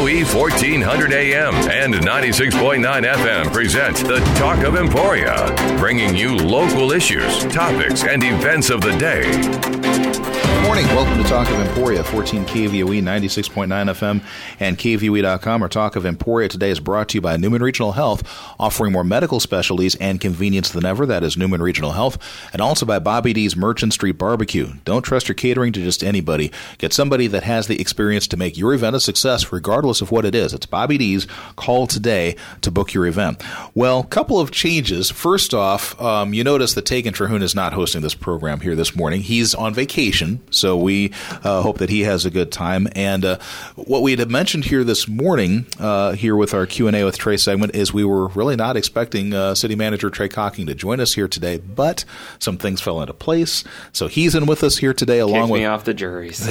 KVOE 1400 AM and 96.9 FM present the Talk of Emporia, bringing you local issues, topics, and events of the day. Good morning. Welcome to Talk of Emporia, 14 KVOE, 96.9 FM, and KVOE.com. Our Talk of Emporia today is brought to you by Newman Regional Health, offering more medical specialties and convenience than ever. That is Newman Regional Health. And also by Bobby D's Merchant Street Barbecue. Don't trust your catering to just anybody. Get somebody that has the experience to make your event a success, regardless of what it is. It's Bobby D's. Call today to book your event. Well, couple of changes. First off, you notice that Tegan Terhune is not hosting this program here this morning. He's on vacation, so we hope that he has a good time. And what we had mentioned here this morning, here with our Q&A with Trey segment, is we were really not expecting City Manager Trey Cocking to join us here today, but some things fell into place. So he's in with us here today, along with me off the jury. So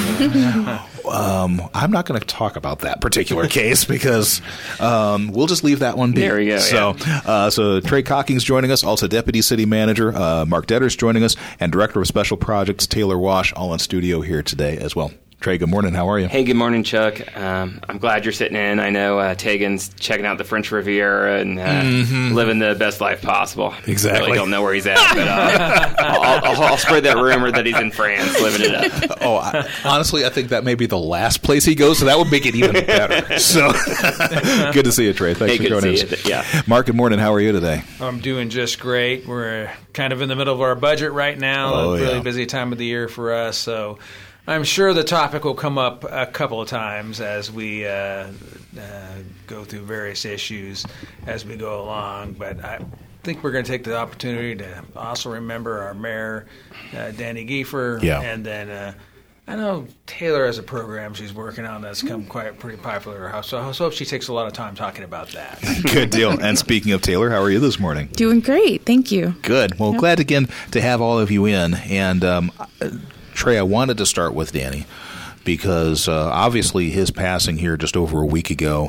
I'm not going to talk about that particular case because we'll just leave that one be. There we go. So Trey Cocking's joining us, also Deputy City Manager Mark Detter's joining us, and Director of Special Projects Taylor Wash, all in studio here today as well. Trey, good morning. How are you? Hey, good morning, Chuck. I'm glad you're sitting in. I know Tegan's checking out the French Riviera and living the best life possible. Exactly. I really don't know where he's at, but I'll spread that rumor that he's in France living it up. Honestly, I think that may be the last place he goes, so that would make it even better. So, good to see you, Trey. Thanks for joining us. Yeah. Mark, good morning. How are you today? I'm doing just great. We're kind of in the middle of our budget right now. Really busy time of the year for us, so I'm sure the topic will come up a couple of times as we go through various issues as we go along. But I think we're going to take the opportunity to also remember our mayor, Danny Giefer. Yeah. And then I know Taylor has a program she's working on that's come pretty popular. So I hope she takes a lot of time talking about that. Good deal. And speaking of Taylor, how are you this morning? Doing great. Thank you. Good. Well, glad again to have all of you in. And Trey, I wanted to start with Danny because obviously his passing here just over a week ago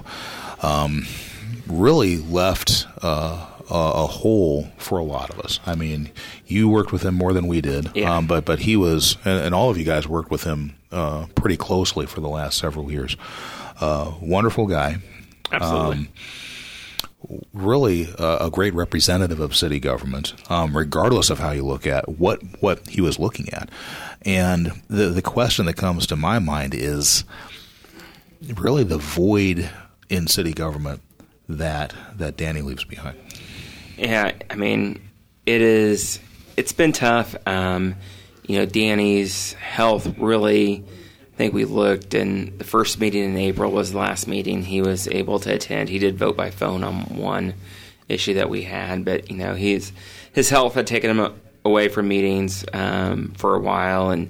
really left a hole for a lot of us. I mean, you worked with him more than we did, but he was, and all of you guys worked with him pretty closely for the last several years. Wonderful guy. Absolutely. Really a great representative of city government, regardless of how you look at what he was looking at. And the question that comes to my mind is really the void in city government that Danny leaves behind. Yeah, I mean, it's been tough. Danny's health really, I think we looked, and the first meeting in April was the last meeting he was able to attend. He did vote by phone on one issue that we had, but his health had taken him away from meetings for a while, and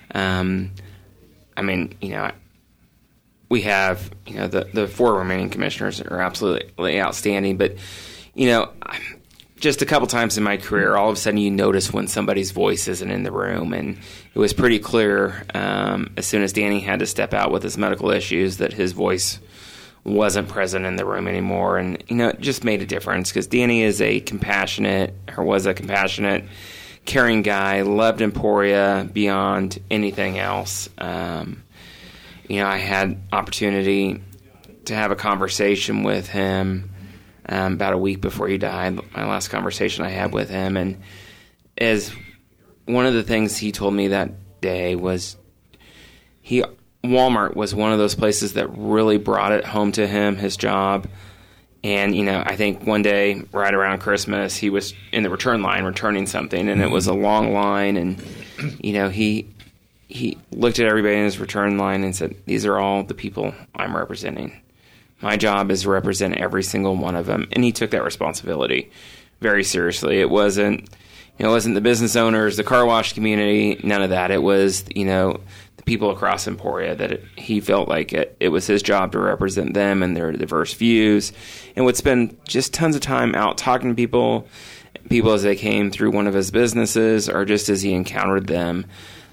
we have the four remaining commissioners are absolutely outstanding, but just a couple times in my career, all of a sudden you notice when somebody's voice isn't in the room, and it was pretty clear as soon as Danny had to step out with his medical issues that his voice wasn't present in the room anymore, and it just made a difference because Danny was a compassionate, caring guy, loved Emporia beyond anything else. I had opportunity to have a conversation with him about a week before he died, my last conversation I had with him. And as one of the things he told me that day was Walmart was one of those places that really brought it home to him, his job. And, I think one day right around Christmas, he was in the return line returning something, and it was a long line. And, he looked at everybody in his return line and said, "These are all the people I'm representing. My job is to represent every single one of them." And he took that responsibility very seriously. It wasn't the business owners, the car wash community, none of that. It was, the people across Emporia that he felt like it was his job to represent them and their diverse views, and would spend just tons of time out talking to people as they came through one of his businesses or just as he encountered them,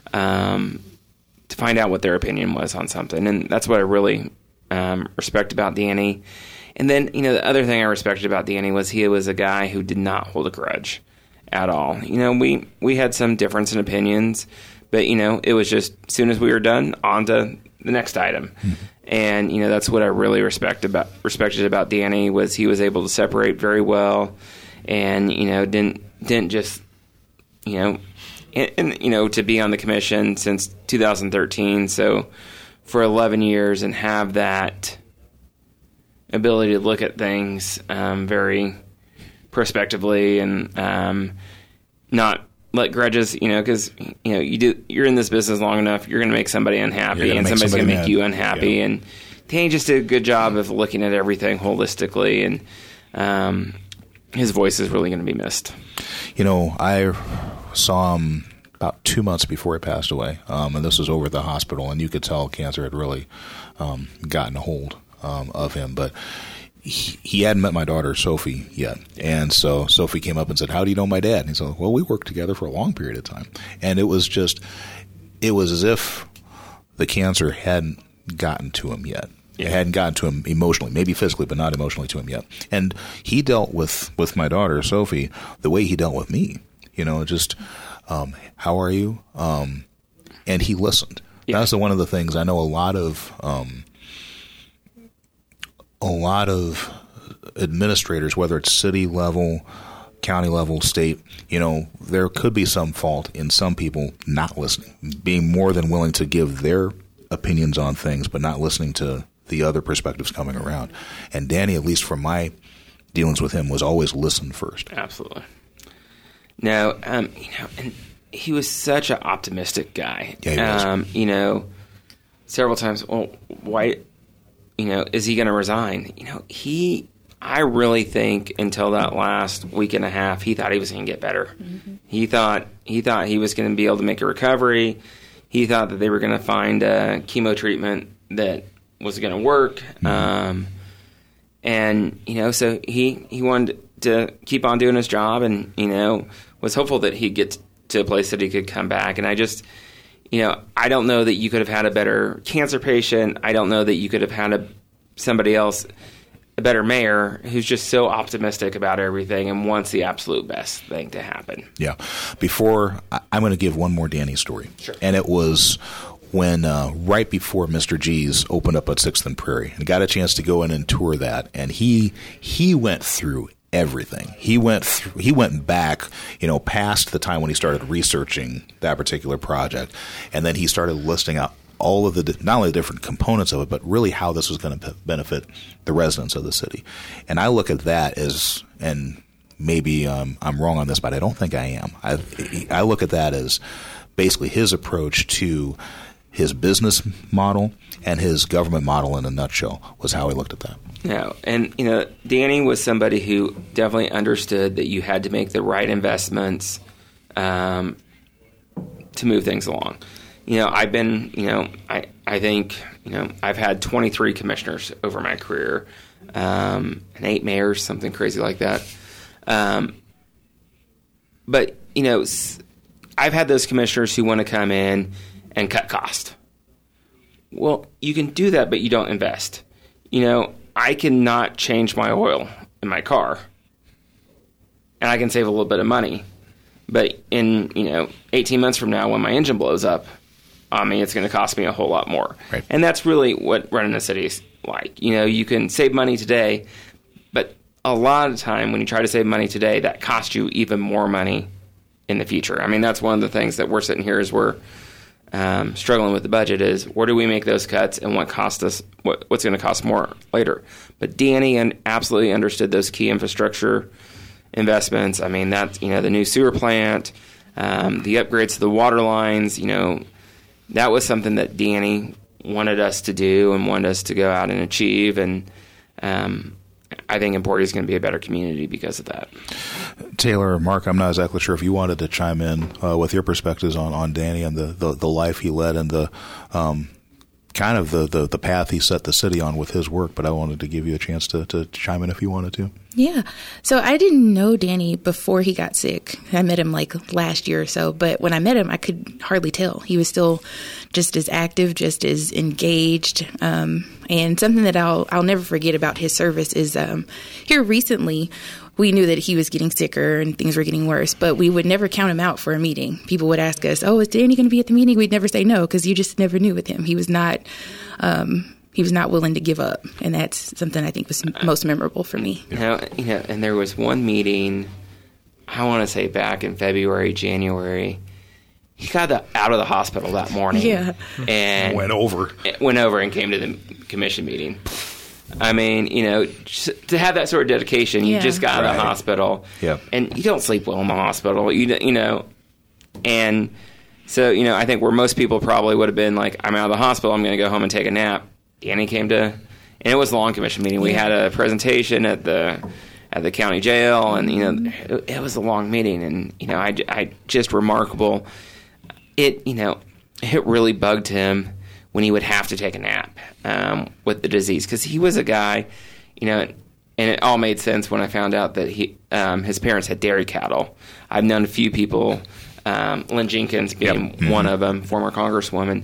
to find out what their opinion was on something. And that's what I really respect about Danny. And then, the other thing I respected about Danny was he was a guy who did not hold a grudge at all. We had some difference in opinions, but, it was just as soon as we were done, on to the next item. And, that's what I really respected about Danny, was he was able to separate very well, and, didn't just, and to be on the commission since 2013. So for 11 years and have that ability to look at things very prospectively and not let grudges, because you're in this business long enough, you're going to make somebody unhappy, and somebody's going to make you unhappy. Yeah. And Danny just did a good job of looking at everything holistically, and his voice is really going to be missed. I saw him about 2 months before he passed away, and this was over at the hospital, and you could tell cancer had really gotten a hold of him, but he hadn't met my daughter, Sophie, yet. And so Sophie came up and said, "How do you know my dad?" And he said, "Well, we worked together for a long period of time." And it was as if the cancer hadn't gotten to him yet. Yeah. It hadn't gotten to him emotionally, maybe physically, but not emotionally to him yet. And he dealt with my daughter, Sophie, the way he dealt with me. Just, how are you? And he listened. Yeah. That's one of the things I know a lot of administrators, whether it's city level, county level, state, there could be some fault in some people not listening, being more than willing to give their opinions on things, but not listening to the other perspectives coming around. And Danny, at least from my dealings with him, was always listen first. Absolutely. No, and he was such an optimistic guy. Yeah, he was. Several times, well, why... is he going to resign? I really think until that last week and a half, he thought he was going to get better. Mm-hmm. He thought he was going to be able to make a recovery. He thought that they were going to find a chemo treatment that was going to work. Mm-hmm. So he wanted to keep on doing his job, and, was hopeful that he'd get to a place that he could come back. And I just... I don't know that you could have had a better cancer patient. I don't know that you could have had somebody else, a better mayor, who's just so optimistic about everything and wants the absolute best thing to happen. Yeah. I'm going to give one more Danny story. Sure. And it was when right before Mr. G's opened up at 6th and Prairie, and got a chance to go in and tour that. And he went through everything. He went back, past the time when he started researching that particular project, and then he started listing out all of the, not only the different components of it, but really how this was going to benefit the residents of the city. And I look at that as, and maybe I'm wrong on this, but I don't think I am. I look at that as basically his approach to his business model and his government model in a nutshell, was how he looked at that. No, and Danny was somebody who definitely understood that you had to make the right investments to move things along. I've been, I think, I've had 23 commissioners over my career, and 8 mayors, something crazy like that. But I've had those commissioners who want to come in and cut cost. Well, you can do that, but you don't invest. I cannot change my oil in my car, and I can save a little bit of money. But in 18 months from now, when my engine blows up, it's going to cost me a whole lot more. Right. And that's really what running a city is like. You can save money today, but a lot of the time when you try to save money today, that costs you even more money in the future. That's one of the things that we're sitting here as we're struggling with the budget, is where do we make those cuts and what cost us, what's going to cost more later. But Danny absolutely understood those key infrastructure investments. That's, the new sewer plant, the upgrades to the water lines, that was something that Danny wanted us to do and wanted us to go out and achieve. And I think Emporia is going to be a better community because of that. Taylor or Mark, I'm not exactly sure if you wanted to chime in with your perspectives on Danny and the life he led and the kind of the path he set the city on with his work, but I wanted to give you a chance to chime in if you wanted to. Yeah. So I didn't know Danny before he got sick. I met him last year or so, but when I met him, I could hardly tell. He was still just as active, just as engaged. And something that I'll never forget about his service is here recently we knew that he was getting sicker and things were getting worse, but we would never count him out for a meeting. People would ask us, "Oh, is Danny going to be at the meeting?" We'd never say no, because you just never knew with him. He was not willing to give up, and that's something I think was most memorable for me. And there was one meeting, I want to say back in February, January. He got out of the hospital that morning. Yeah. And went over and came to the commission meeting. I mean, to have that sort of dedication, you just got out of the hospital. Yep. And you don't sleep well in the hospital, And so, I think where most people probably would have been like, I'm out of the hospital, I'm going to go home and take a nap. Danny came to, and it was a long commission meeting. We had a presentation at the county jail, and, it was a long meeting. And, I just remarkable. It really bugged him when he would have to take a nap with the disease, because he was a guy, and it all made sense when I found out that his parents had dairy cattle. I've known a few people, Lynn Jenkins being one of them, former congresswoman,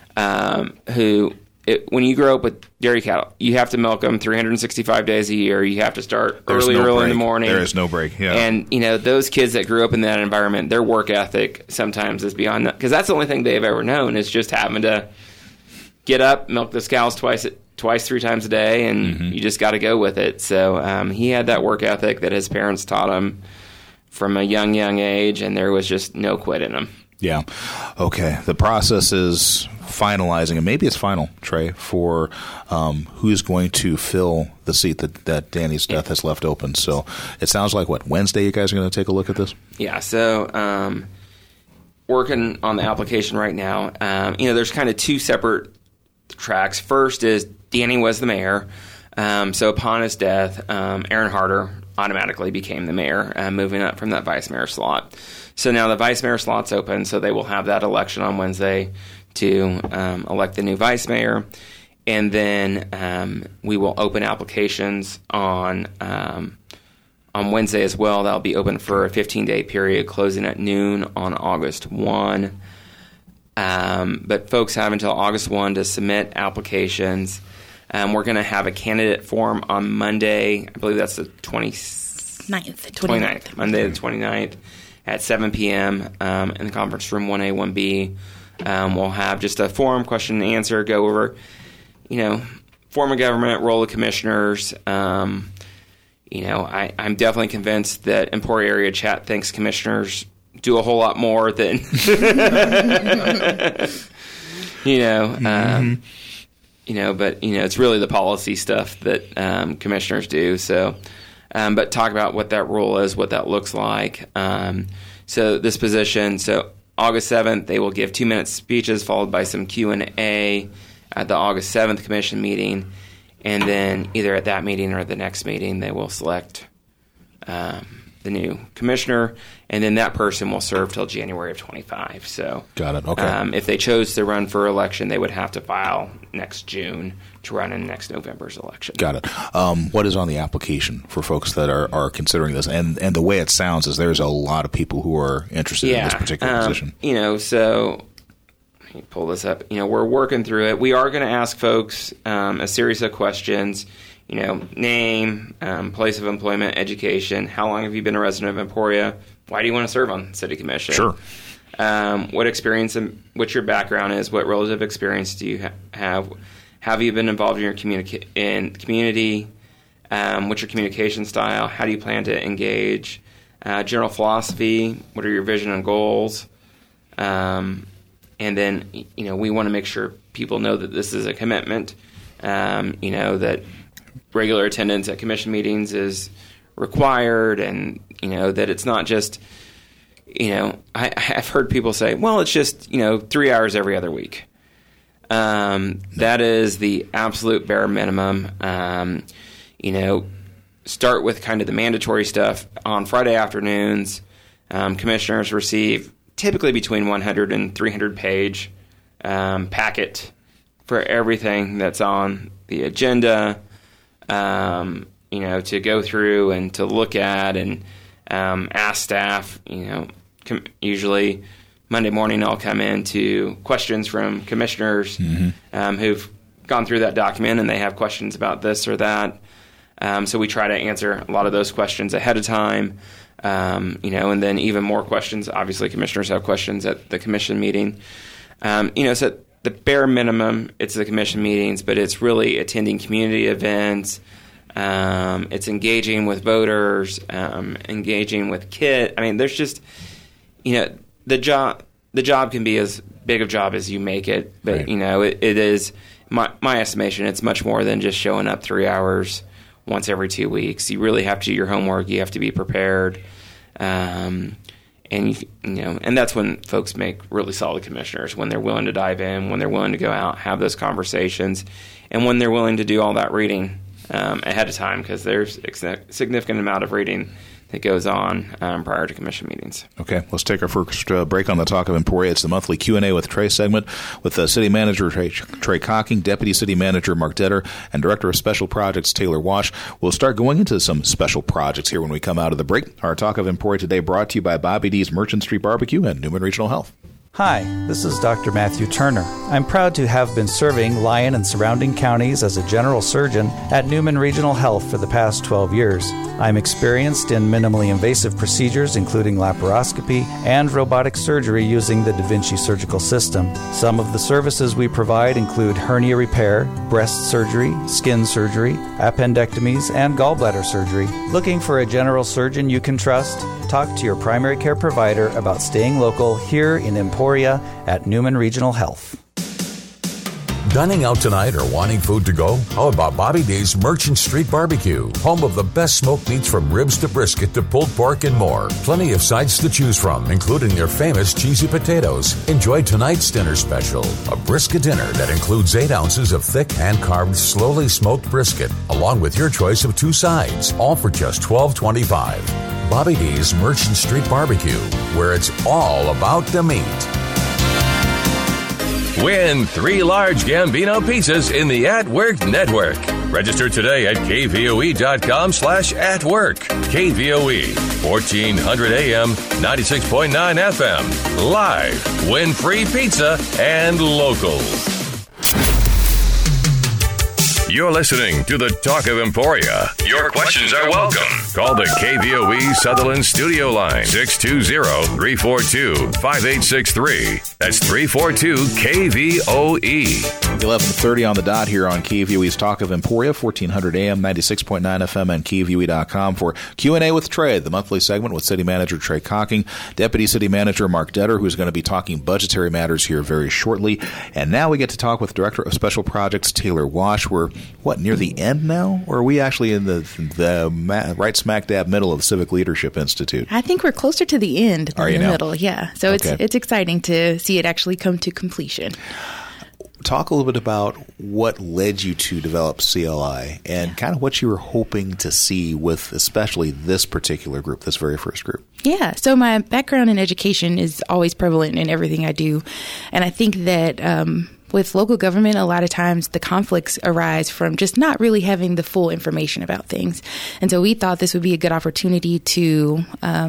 who, when you grow up with dairy cattle, you have to milk them 365 days a year. You have to start early in the morning. There is no break. Yeah. And, those kids that grew up in that environment, their work ethic sometimes is beyond that. Because that's the only thing they've ever known is just having to get up, milk the cows twice, 3 times a day, and you just got to go with it. So he had that work ethic that his parents taught him from a young age, and there was just no quit in him. Yeah. Okay. The process is finalizing, and maybe it's final, Trey, for who's going to fill the seat that Danny's death has left open. So it sounds like, Wednesday you guys are going to take a look at this? Yeah. So working on the application right now. There's kind of 2 separate tracks. First is Danny was the mayor. So upon his death, Aaron Harder automatically became the mayor, moving up from that vice mayor slot. So now the vice mayor slot's open, so they will have that election on Wednesday to elect the new vice mayor. And then we will open applications on Wednesday as well. That'll be open for a 15-day period, closing at noon on August 1. But folks have until August 1 to submit applications. We're going to have a candidate forum on Monday. I believe that's the 29th. Monday the 29th at 7 p.m. In the conference room 1A, 1B. We'll have just a forum, question and answer, go over, form of government, role of commissioners. I'm definitely convinced that Emporia Area Chat thinks commissioners do a whole lot more than, but it's really the policy stuff that commissioners do. So, but talk about what that role is, what that looks like. So this position, August 7th, they will give 2-minute speeches followed by some Q&A at the August 7th commission meeting, and then either at that meeting or the next meeting, they will select the new commissioner, and then that person will serve till January of 25. So, got it. Okay. If they chose to run for election, they would have to file next June to run in next November's election. Got it. What is on the application for folks that are considering this? And the way it sounds is there's a lot of people who are interested in this particular position. So let me pull this up. We're working through it. We are going to ask folks a series of questions. Name, place of employment, education, how long have you been a resident of Emporia, why do you want to serve on city commission? Sure. What experience and what your background is, what relative experience do you have? Have you been involved in your community? What's your communication style? How do you plan to engage? General philosophy, what are your vision and goals? And then, we want to make sure people know that this is a commitment, that regular attendance at commission meetings is required, and that it's not just I've heard people say, well, it's just 3 hours every other week. That is the absolute bare minimum. Start with kind of the mandatory stuff. On Friday afternoons, commissioners receive typically between 100 and 300 page packet for everything that's on the agenda. To go through and to look at and ask staff. Usually Monday morning I'll come in to questions from commissioners who've gone through that document and they have questions about this or that. So we try to answer a lot of those questions ahead of time, and then even more questions. Obviously, commissioners have questions at the commission meeting. So the bare minimum, it's the commission meetings, but it's really attending community events. It's engaging with voters, engaging with kids. I mean, there's just, the job can be as big a job as you make it, but right. It is my estimation. It's much more than just showing up 3 hours once every 2 weeks. You really have to do your homework. You have to be prepared, and that's when folks make really solid commissioners, when they're willing to dive in, when they're willing to go out, have those conversations, and when they're willing to do all that reading ahead of time, because there's a significant amount of reading that goes on prior to commission meetings. Okay, let's take our first break on the Talk of Emporia. It's the monthly Q&A with Trey segment with City Manager Trey Cocking, Deputy City Manager Mark Detter, and Director of Special Projects Taylor Wash. We'll start going into some special projects here when we come out of the break. Our Talk of Emporia today brought to you by Bobby D's Merchant Street Barbecue and Newman Regional Health. Hi, this is Dr. Matthew Turner. I'm proud to have been serving Lyon and surrounding counties as a general surgeon at Newman Regional Health for the past 12 years. I'm experienced in minimally invasive procedures, including laparoscopy and robotic surgery using the Da Vinci surgical system. Some of the services we provide include hernia repair, breast surgery, skin surgery, appendectomies, and gallbladder surgery. Looking for a general surgeon you can trust? Talk to your primary care provider about staying local here in Emporia at Newman Regional Health. Dining out tonight or wanting food to go? How about Bobby D's Merchant Street Barbecue? Home of the best smoked meats from ribs to brisket to pulled pork and more. Plenty of sides to choose from, including their famous cheesy potatoes. Enjoy tonight's dinner special, a brisket dinner that includes 8 ounces of thick hand-carved, slowly smoked brisket, along with your choice of 2 sides, all for just $12.25. Bobby D's Merchant Street Barbecue, where it's all about the meat. Win 3 large Gambino pizzas in the At Work Network. Register today at kvoe.com/atwork. KVOE, 1400 AM, 96.9 FM. Live. Win free pizza and local. You're listening to the Talk of Emporia. Your questions are welcome. Call the KVOE Sutherland studio line, 620-342-5863. That's 342-KVOE. 11:30 on the dot here on KVOE's Talk of Emporia, 1400 AM, 96.9 FM, and KVOE.com for Q&A with Trey, the monthly segment with City Manager Trey Cocking, Deputy City Manager Mark Detter, who's going to be talking budgetary matters here very shortly. And now we get to talk with Director of Special Projects Taylor Wash. We're, near the end now? Or are we actually in the right smack dab middle of the Civic Leadership Institute? I think we're closer to the end than the middle, yeah. So okay. It's exciting to see it actually come to completion. Talk a little bit about what led you to develop CLI and kind of what you were hoping to see with especially this particular group, this very first group. Yeah. So my background in education is always prevalent in everything I do. And I think that with local government, a lot of times the conflicts arise from just not really having the full information about things. And so we thought this would be a good opportunity to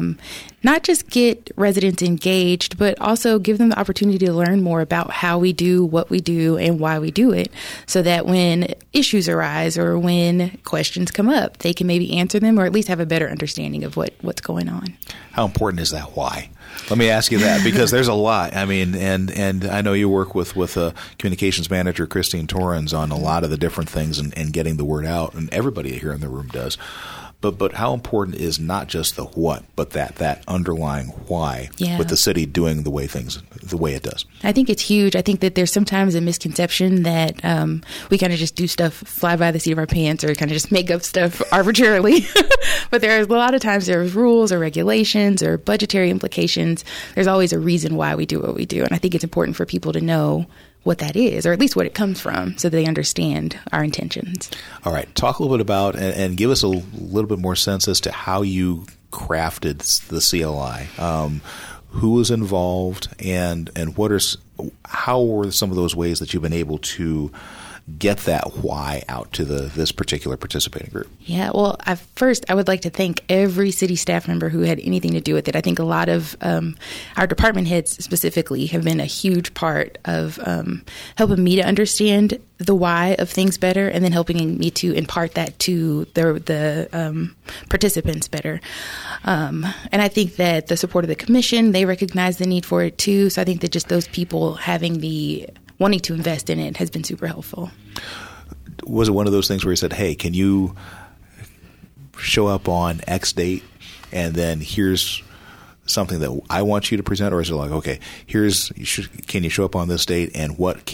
not just get residents engaged, but also give them the opportunity to learn more about how we do what we do and why we do it, so that when issues arise or when questions come up, they can maybe answer them or at least have a better understanding of what's going on. How important is that why? Let me ask you that, because there's a lot. I mean, and I know you work with communications manager Christine Torrens on a lot of the different things and getting the word out, and everybody here in the room does. But how important is not just the what, but that underlying why with the city doing the way it does? I think it's huge. I think that there's sometimes a misconception that we kind of just do stuff, fly by the seat of our pants, or kind of just make up stuff arbitrarily. But there's a lot of times there's rules or regulations or budgetary implications. There's always a reason why we do what we do. And I think it's important for people to know what that is, or at least what it comes from, so they understand our intentions. All right. Talk a little bit about and give us a little bit more sense as to how you crafted the CLI. Who was involved, and how were some of those ways that you've been able to get that why out to this particular participating group? Yeah, well, first, I would like to thank every city staff member who had anything to do with it. I think a lot of our department heads specifically have been a huge part of helping me to understand the why of things better, and then helping me to impart that to the participants better. And I think that the support of the commission, they recognize the need for it too. So I think that just those people wanting to invest in it has been super helpful. Was it one of those things where you said, hey, can you show up on X date and then here's something that I want you to present? Or is it like, okay, can you show up on this date and what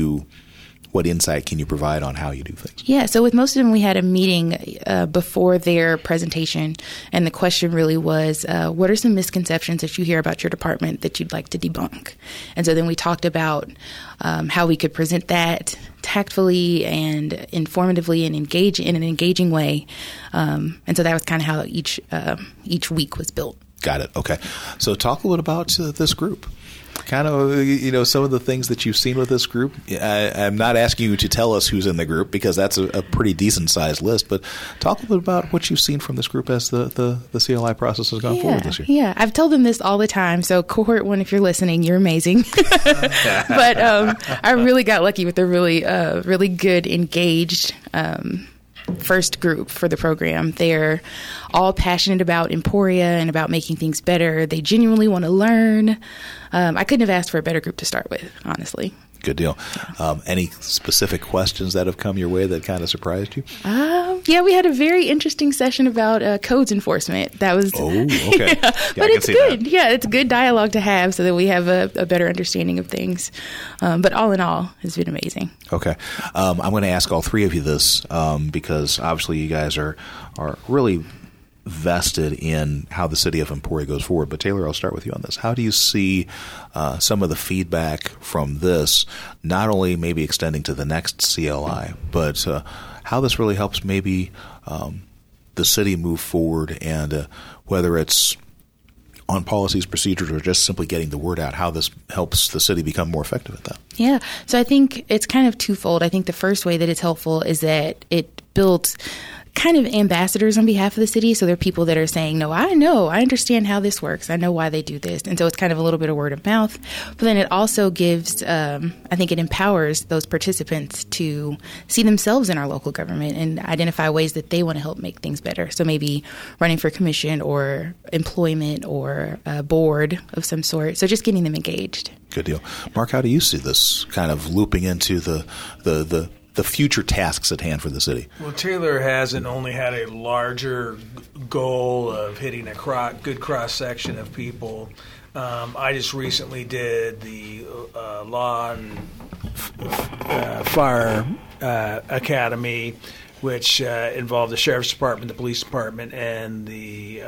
insight can you provide on how you do things? Yeah, so with most of them, we had a meeting before their presentation, and the question really was, what are some misconceptions that you hear about your department that you'd like to debunk? And so then we talked about how we could present that tactfully and informatively and engage in an engaging way. And so that was kind of how each week was built. Got it. Okay. So talk a little about this group. Kind of, some of the things that you've seen with this group. I'm not asking you to tell us who's in the group because that's a pretty decent-sized list, but talk a little bit about what you've seen from this group as the CLI process has gone forward this year. Yeah, I've told them this all the time. So Cohort 1, if you're listening, you're amazing. But I really got lucky with a really good, engaged first group for the program. They're all passionate about Emporia and about making things better. They genuinely want to learn. I couldn't have asked for a better group to start with, honestly. Good deal. Any specific questions that have come your way that kind of surprised you? Yeah, we had a very interesting session about codes enforcement. That was okay. Yeah, but it's good. That. Yeah, it's good dialogue to have so that we have a better understanding of things. But all in all, it's been amazing. Okay. I'm going to ask all three of you this because obviously you guys are really vested in how the city of Emporia goes forward. But Taylor, I'll start with you on this. How do you see some of the feedback from this, not only maybe extending to the next CLI, but how this really helps maybe the city move forward, and whether it's on policies, procedures, or just simply getting the word out, how this helps the city become more effective at that? Yeah. So I think it's kind of twofold. I think the first way that it's helpful is that it builds kind of ambassadors on behalf of the city. So there are people that are saying, no, I understand how this works. I know why they do this. And so it's kind of a little bit of word of mouth. But then it also gives, I think it empowers those participants to see themselves in our local government and identify ways that they want to help make things better. So maybe running for commission or employment or a board of some sort. So just getting them engaged. Good deal. Mark, how do you see this kind of looping into the future tasks at hand for the city? Well, Taylor hasn't only had a larger goal of hitting a good cross-section of people. I just recently did the Law and Fire Academy, which involved the Sheriff's Department, the Police Department, and the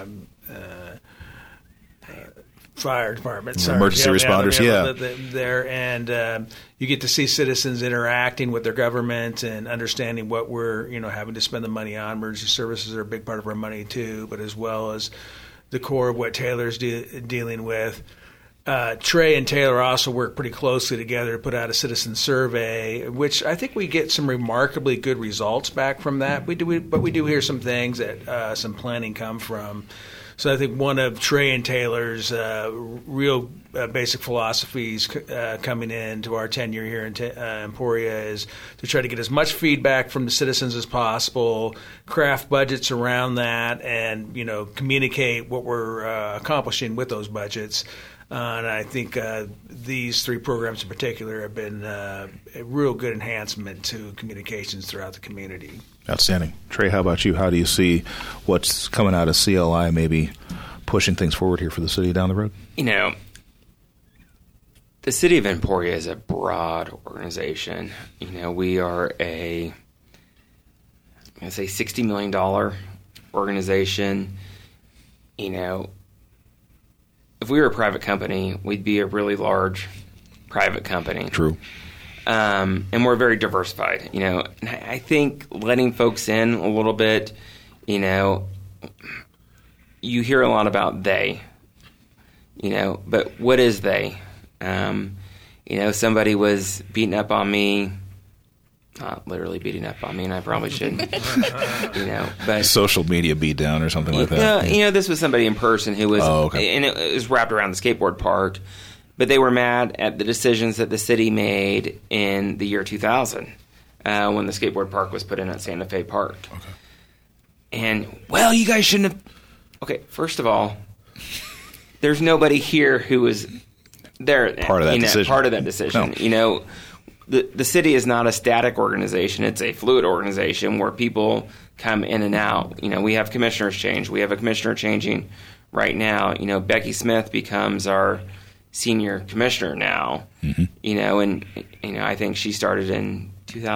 Fire Department. Emergency responders, there, and you get to see citizens interacting with their government and understanding what we're, having to spend the money on. Emergency services are a big part of our money too, but as well as the core of what Taylor's dealing with. Trey and Taylor also work pretty closely together to put out a citizen survey, which I think we get some remarkably good results back from that. But we do hear some things that some planning come from. So I think one of Trey and Taylor's real basic philosophies coming into our tenure here in Emporia is to try to get as much feedback from the citizens as possible, craft budgets around that, and communicate what we're accomplishing with those budgets. And I think these three programs in particular have been a real good enhancement to communications throughout the community. Outstanding. Trey, how about you? How do you see what's coming out of CLI maybe pushing things forward here for the city down the road? The city of Emporia is a broad organization. We are a $60 million organization. If we were a private company, we'd be a really large private company. True. And we're very diversified, And I think letting folks in a little bit, you hear a lot about they, but what is they? Somebody was beating up on me not literally beating up on me, and I probably shouldn't. But social media beat down or something like that. This was somebody in person who was, and it was wrapped around the skateboard park. But they were mad at the decisions that the city made in the year 2000 when the skateboard park was put in at Santa Fe Park. Okay. And, well, you guys shouldn't have... Okay, first of all, there's nobody here who was there. Part of that decision. Part of that decision. No. The city is not a static organization. It's a fluid organization where people come in and out. We have commissioners change. We have a commissioner changing right now. Becky Smith becomes our senior commissioner now. And I think she started in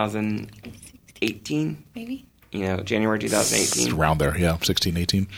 2018. Maybe. January 2018. It's around there, 16, 18.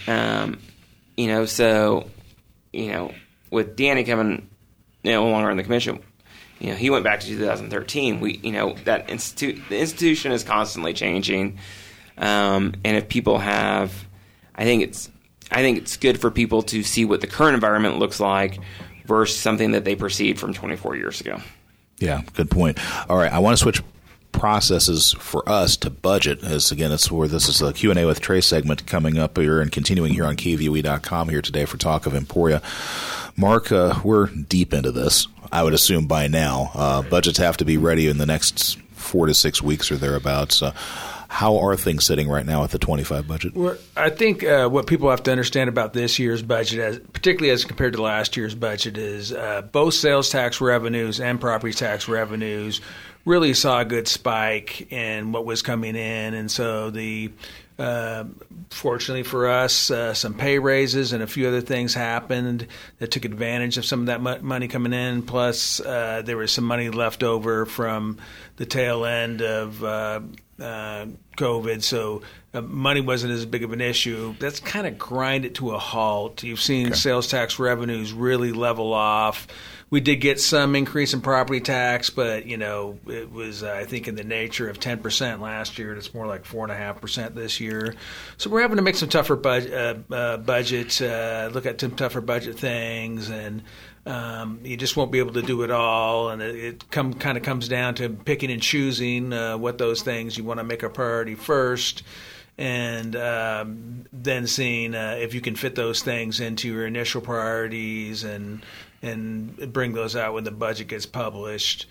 So, with Danny coming no longer in the commission, he went back to 2013. The institution is constantly changing, and if people have, I think it's good for people to see what the current environment looks like versus something that they perceived from 24 years ago. Yeah, good point. All right, I want to switch processes for us to budget, as again, it's where this is a Q&A with Trey segment coming up here and continuing here on KVOE.com here today for Talk of Emporia. Mark, we're deep into this, I would assume by now. Budgets have to be ready in the next 4 to 6 weeks or thereabouts. How are things sitting right now at the 25 budget? Well, I think what people have to understand about this year's budget, particularly as compared to last year's budget, is both sales tax revenues and property tax revenues really saw a good spike in what was coming in. And so fortunately for us, some pay raises and a few other things happened that took advantage of some of that money coming in. Plus, there was some money left over from the tail end of COVID, so money wasn't as big of an issue. That's kind of grinded to a halt. You've seen sales tax revenues really level off. We did get some increase in property tax, but it was I think in the nature of 10% last year. It's more like 4.5% this year. So we're having to make some tougher budget, look at some tougher budget things, and you just won't be able to do it all. And it kind of comes down to picking and choosing what those things you want to make a priority first. And then seeing if you can fit those things into your initial priorities and bring those out when the budget gets published.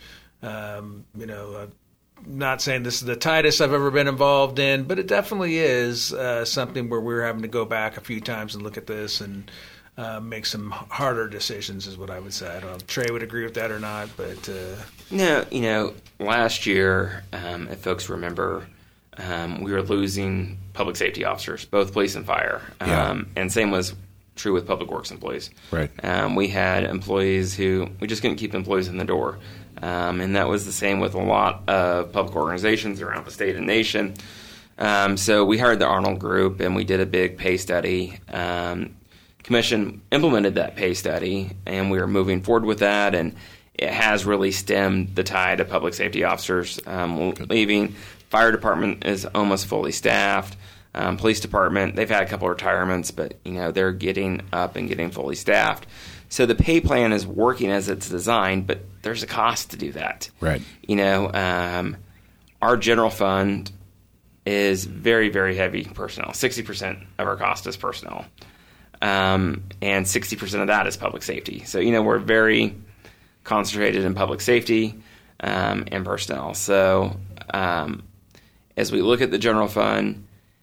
Not saying this is the tightest I've ever been involved in, but it definitely is something where we're having to go back a few times and look at this and make some harder decisions is what I would say. I don't know if Trey would agree with that or not, but... No, last year, if folks remember... we were losing public safety officers, both police and fire. And same was true with public works employees. Right. We had employees who, we just couldn't keep employees in the door. And that was the same with a lot of public organizations around the state and nation. So we hired the Arnold Group and we did a big pay study. Commission implemented that pay study and we were moving forward with that, and it has really stemmed the tide of public safety officers leaving. Fire department is almost fully staffed. Police department, they've had a couple of retirements, but they're getting up and getting fully staffed. So the pay plan is working as it's designed, but there's a cost to do that. Right. Our general fund is very, very heavy personnel. 60% of our cost is personnel, and 60% of that is public safety. So we're very concentrated in public safety and personnel. So as we look at the general fund,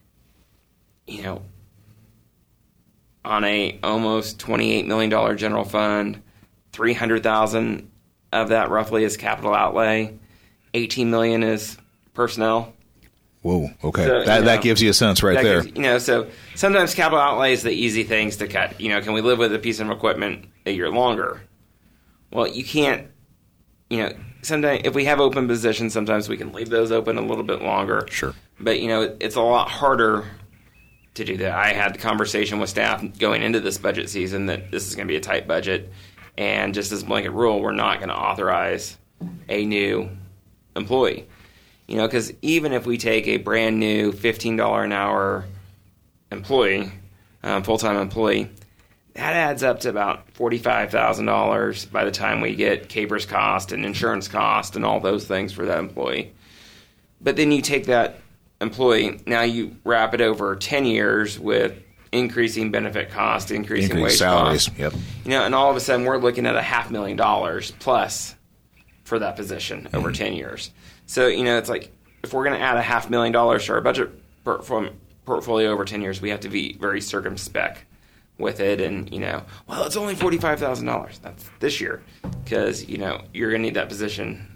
on a almost $28 million general fund, $300,000 of that roughly is capital outlay, $18 million is personnel. Whoa, okay. So, that gives you a sense right there. So sometimes capital outlay is the easy things to cut. Can we live with a piece of equipment a year longer? Well, you can't, sometimes if we have open positions, sometimes we can leave those open a little bit longer. Sure. But, it's a lot harder to do that. I had the conversation with staff going into this budget season that this is going to be a tight budget. And just as a blanket rule, we're not going to authorize a new employee. Because even if we take a brand new $15 an hour employee, full-time employee, that adds up to about $45,000 by the time we get CABRS cost and insurance cost and all those things for that employee. But then you take that employee, now you wrap it over 10 years with increasing benefit cost, increasing wage salaries. cost. Yep. And all of a sudden we're looking at $500,000 plus for that position over 10 years. So, it's like if we're going to add $500,000 to our budget portfolio over 10 years, we have to be very circumspect with it. And, it's only $45,000. That's this year because, you're going to need that position.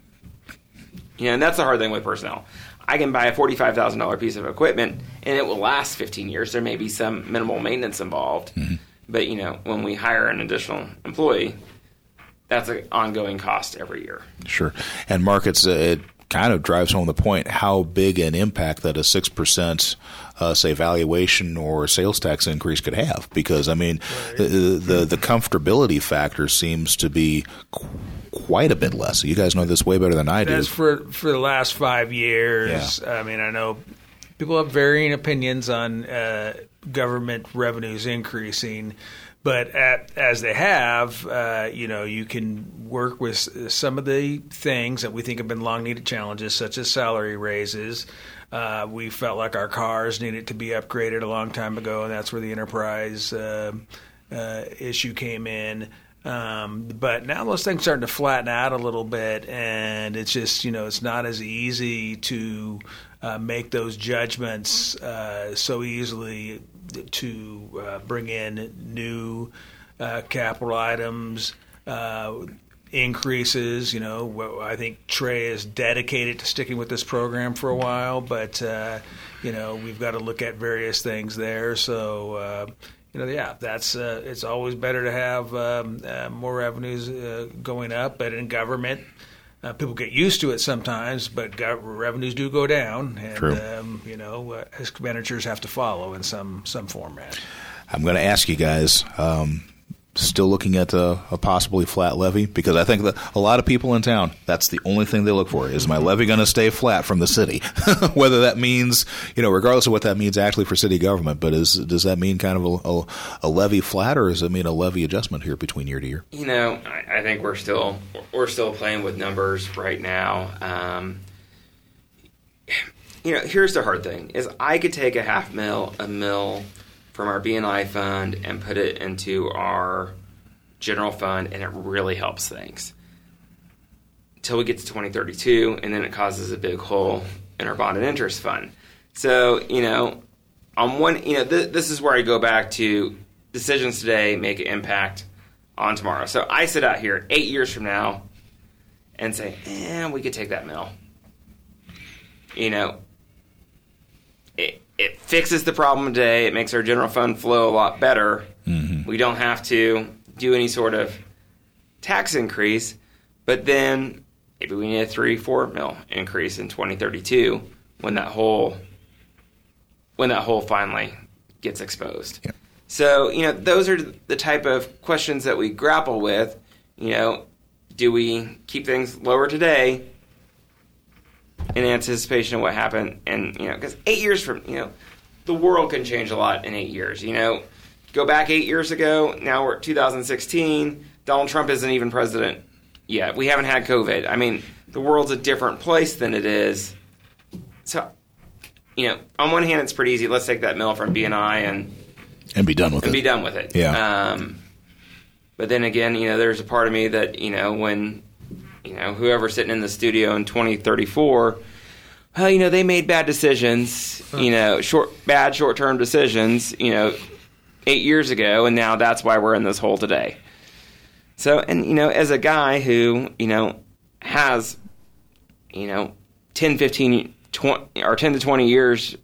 And that's the hard thing with personnel. I can buy a $45,000 piece of equipment, and it will last 15 years. There may be some minimal maintenance involved. Mm-hmm. But, when we hire an additional employee, that's an ongoing cost every year. Sure. And Mark, it kind of drives home the point how big an impact that a 6%, say, valuation or sales tax increase could have. Because, the comfortability factor seems to be quite a bit less. You guys know this way better than I do. As for the last 5 years, I know people have varying opinions on government revenues increasing, but as they have, you can work with some of the things that we think have been long-needed challenges, such as salary raises. We felt like our cars needed to be upgraded a long time ago, and that's where the enterprise issue came in. But now those things are starting to flatten out a little bit, and it's just, it's not as easy to make those judgments so easily to bring in new capital items, increases. I think Trey is dedicated to sticking with this program for a while, but, we've got to look at various things there. So, that's it's always better to have more revenues going up. But in government, people get used to it sometimes, but revenues do go down, and expenditures have to follow in some format. I'm going to ask you guys. Still looking at a possibly flat levy? Because I think that a lot of people in town, that's the only thing they look for. Is my levy going to stay flat from the city? Whether that means, regardless of what that means actually for city government, but does that mean kind of a levy flat, or does it mean a levy adjustment here between year to year? I think we're still playing with numbers right now. Here's the hard thing, is I could take a mil from our B&I fund and put it into our general fund, and it really helps things. Until we get to 2032, and then it causes a big hole in our bond and interest fund. So, on one, this is where I go back to decisions today make an impact on tomorrow. So I sit out here 8 years from now and say, we could take that mil. It fixes the problem today. It makes our general fund flow a lot better. Mm-hmm. We don't have to do any sort of tax increase, but then maybe we need a 3-4 mil increase in 2032 when that hole finally gets exposed. Yeah. So, those are the type of questions that we grapple with. Do we keep things lower today in anticipation of what happened? And, because 8 years from, the world can change a lot in 8 years. Go back 8 years ago, now we're at 2016, Donald Trump isn't even president yet. We haven't had COVID. The world's a different place than it is. So, on one hand, it's pretty easy. Let's take that mil from B&I and be done with it. Be done with it. Yeah. But then again, there's a part of me that, when whoever's sitting in the studio in 2034, well, they made bad decisions, short-term decisions, 8 years ago, and now that's why we're in this hole today. So, and, as a guy who, has, 10 to 20 years,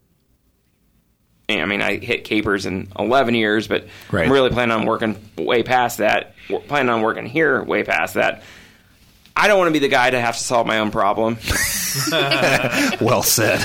I hit capers in 11 years, but right. I'm really planning on working way past that, planning on working here way past that. I don't want to be the guy to have to solve my own problem. Well said.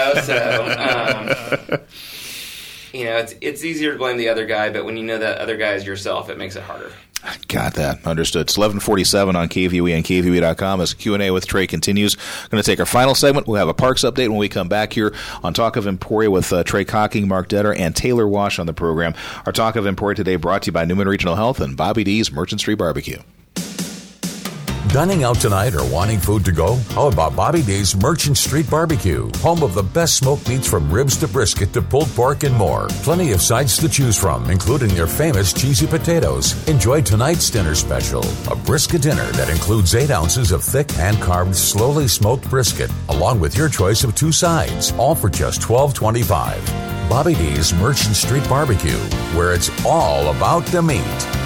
It's easier to blame the other guy, but when you know that other guy is yourself, it makes it harder. Got that. Understood. It's 11:47 on KVOE and KVOE.com as Q&A with Trey continues. Going to take our final segment. We'll have a parks update when we come back here on Talk of Emporia with Trey Cocking, Mark Detter, and Taylor Wash on the program. Our Talk of Emporia today brought to you by Newman Regional Health and Bobby D's Merchant Street Barbecue. Dining out tonight or wanting food to go? How about Bobby D's Merchant Street Barbecue? Home of the best smoked meats from ribs to brisket to pulled pork and more. Plenty of sides to choose from, including their famous cheesy potatoes. Enjoy tonight's dinner special, a brisket dinner that includes 8 ounces of thick hand-carved, slowly smoked brisket, along with your choice of 2 sides, all for just $12.25. Bobby D's Merchant Street Barbecue, where it's all about the meat.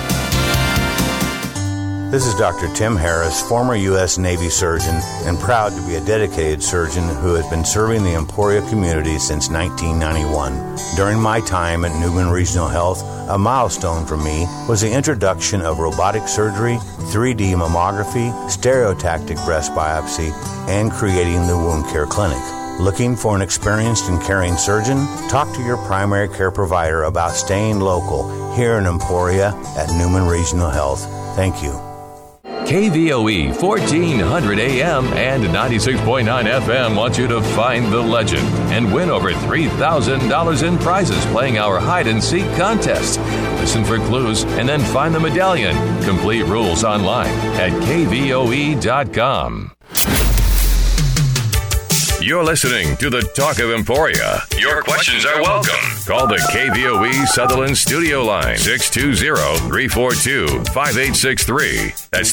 This is Dr. Tim Harris, former U.S. Navy surgeon, and proud to be a dedicated surgeon who has been serving the Emporia community since 1991. During my time at Newman Regional Health, a milestone for me was the introduction of robotic surgery, 3D mammography, stereotactic breast biopsy, and creating the wound care clinic. Looking for an experienced and caring surgeon? Talk to your primary care provider about staying local here in Emporia at Newman Regional Health. Thank you. KVOE 1400 AM and 96.9 FM wants you to find the legend and win over $3,000 in prizes playing our hide-and-seek contest. Listen for clues and then find the medallion. Complete rules online at KVOE.com. You're listening to the Talk of Emporia. Your questions are welcome. Call the KVOE Sutherland Studio Line, 620-342-5863. That's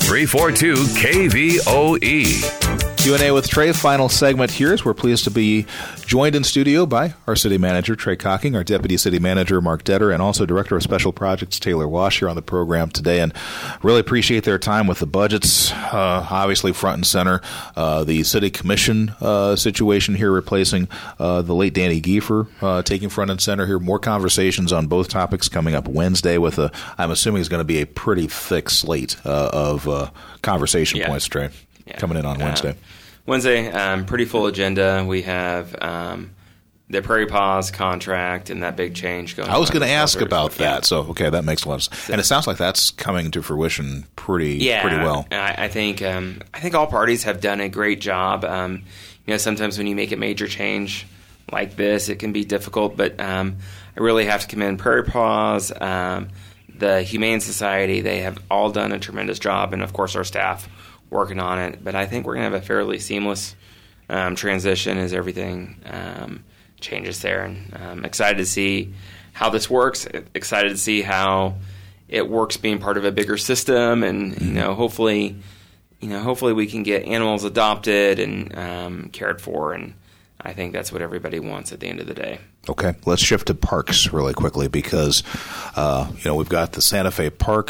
342-KVOE. Q&A with Trey, final segment here. We're pleased to be joined in studio by our city manager, Trey Cocking, our deputy city manager, Mark Detter, and also director of special projects, Taylor Wash, here on the program today. And really appreciate their time with the budgets, obviously front and center. The city commission situation here, replacing the late Danny Giefer, taking front and center here. More conversations on both topics coming up Wednesday with I'm assuming is going to be a pretty thick slate of conversation points, Trey, coming in on Wednesday. Wednesday, pretty full agenda. We have the Prairie Paws contract and that big change going on. I was going to ask about that. So, okay, that makes a lot of sense. And it sounds like that's coming to fruition pretty well. I think all parties have done a great job. Sometimes when you make a major change like this, it can be difficult, but I really have to commend Prairie Paws, the Humane Society. They have all done a tremendous job, and of course our staff working on it. But I think we're going to have a fairly seamless transition as everything changes there. And I'm excited to see how this works, excited to see how it works being part of a bigger system, and hopefully we can get animals adopted and cared for, and I think that's what everybody wants at the end of the day. Okay, let's shift to parks really quickly because we've got the Santa Fe Park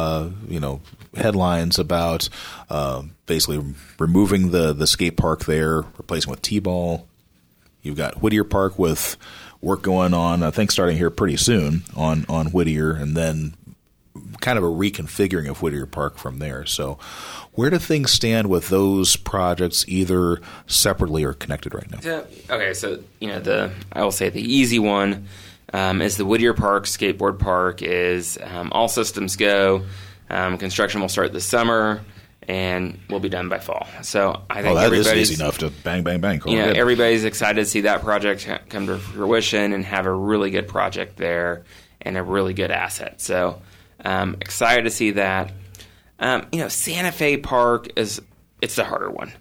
headlines about basically removing the skate park there, replacing with T-ball. You've got Whittier Park with work going on, I think starting here pretty soon on Whittier, and then kind of a reconfiguring of Whittier Park from there. So where do things stand with those projects, either separately or connected right now? Okay, so I will say the easy one is the Whittier Park skateboard park is all systems go. Construction will start this summer and will be done by fall. So I think that is easy enough to bang, bang, bang. Everybody's excited to see that project come to fruition and have a really good project there and a really good asset. So excited to see that. Santa Fe Park it's the harder one.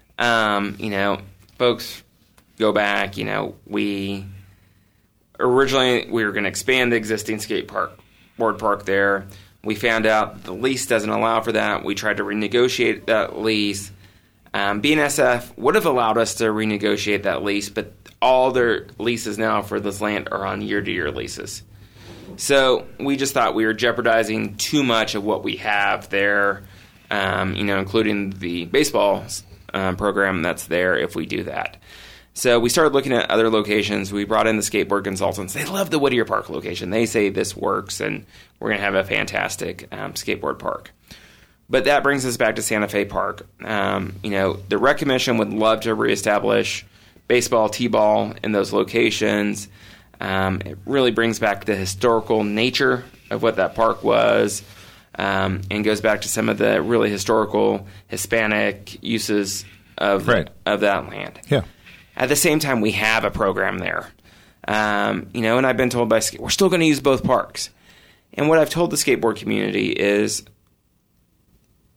Folks go back. We originally were going to expand the existing skateboard park there. We found out the lease doesn't allow for that. We tried to renegotiate that lease. BNSF would have allowed us to renegotiate that lease, but all their leases now for this land are on year-to-year leases. So we just thought we were jeopardizing too much of what we have there, including the baseball program that's there if we do that. So we started looking at other locations. We brought in the skateboard consultants. They love the Whittier Park location. They say this works, and we're going to have a fantastic skateboard park. But that brings us back to Santa Fe Park. The Rec Commission would love to reestablish baseball, T-ball in those locations. It really brings back the historical nature of what that park was, and goes back to some of the really historical Hispanic uses of that land. Yeah. At the same time, we have a program there. And I've been told we're still going to use both parks. And what I've told the skateboard community is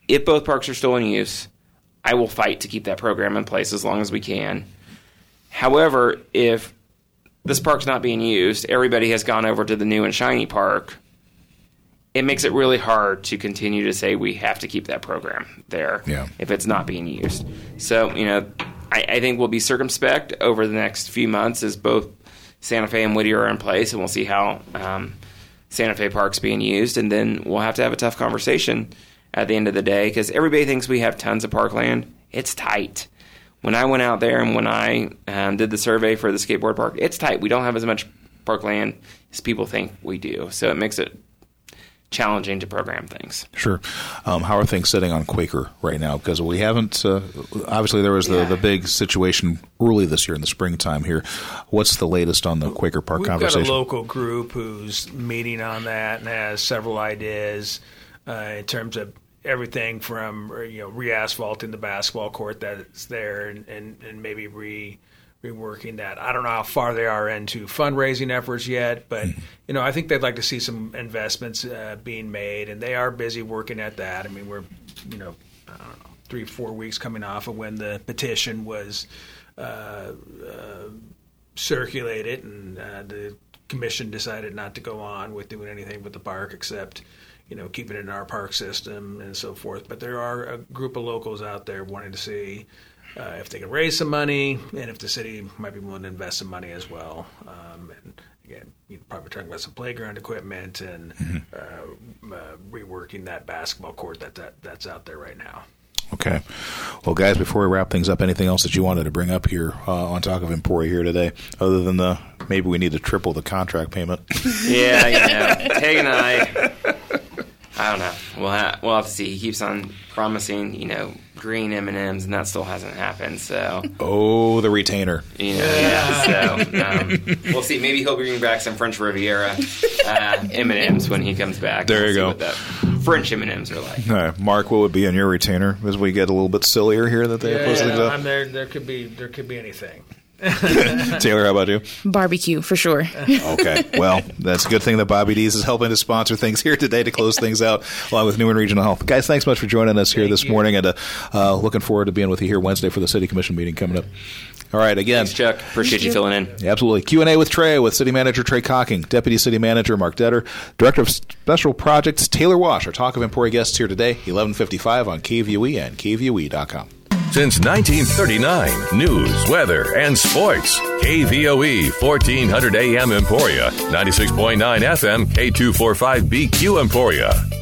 if both parks are still in use, I will fight to keep that program in place as long as we can. However, if this park's not being used, everybody has gone over to the new and shiny park, it makes it really hard to continue to say we have to keep that program there if it's not being used. So, I think we'll be circumspect over the next few months as both Santa Fe and Whittier are in place, and we'll see how Santa Fe Park's being used, and then we'll have to have a tough conversation at the end of the day, because everybody thinks we have tons of parkland. It's tight. When I went out there and when I did the survey for the skateboard park, it's tight. We don't have as much parkland as people think we do, so it makes it challenging to program things. Sure. How are things sitting on Quaker right now? Because we haven't, obviously there was the big situation early this year in the springtime here. What's the latest on the Quaker Park conversation? We've got a local group who's meeting on that and has several ideas in terms of everything from re-asphalting the basketball court that's there and maybe reworking that. I don't know how far they are into fundraising efforts yet, but I think they'd like to see some investments being made, and they are busy working at that. I mean, we're I don't know, 3-4 weeks coming off of when the petition was circulated, and the commission decided not to go on with doing anything with the park except keeping it in our park system and so forth. But there are a group of locals out there wanting to see if they can raise some money, and if the city might be willing to invest some money as well. And again, you're probably talking about some playground equipment and reworking that basketball court that's out there right now. Okay. Well, guys, before we wrap things up, anything else that you wanted to bring up here on Talk of Emporia here today, other than maybe we need to triple the contract payment? Yeah, Tag and I don't know. We'll have to see. He keeps on promising, green M&Ms, and that still hasn't happened. So. Oh, the retainer. So we'll see. Maybe he'll bring back some French Riviera M&Ms when he comes back. There you go. What the French M&Ms are like. All right. Mark, what would be on your retainer as we get a little bit sillier here that they post things up? There could be anything. Taylor, how about you? Barbecue, for sure. Okay. Well, that's a good thing that Bobby D's is helping to sponsor things here today to close things out, along with Newman Regional Health. Guys, thanks much for joining us here this morning, and looking forward to being with you here Wednesday for the City Commission meeting coming up. All right, again. Thanks, Chuck. Appreciate you filling in. Absolutely. Q&A with Trey, with City Manager Trey Cocking, Deputy City Manager Mark Detter, Director of Special Projects Taylor Wash. Our Talk of Emporia guests here today, 11:55 on KVOE and KVOE.com. Since 1939, news, weather, and sports. KVOE 1400 AM Emporia, 96.9 FM, K245BQ Emporia.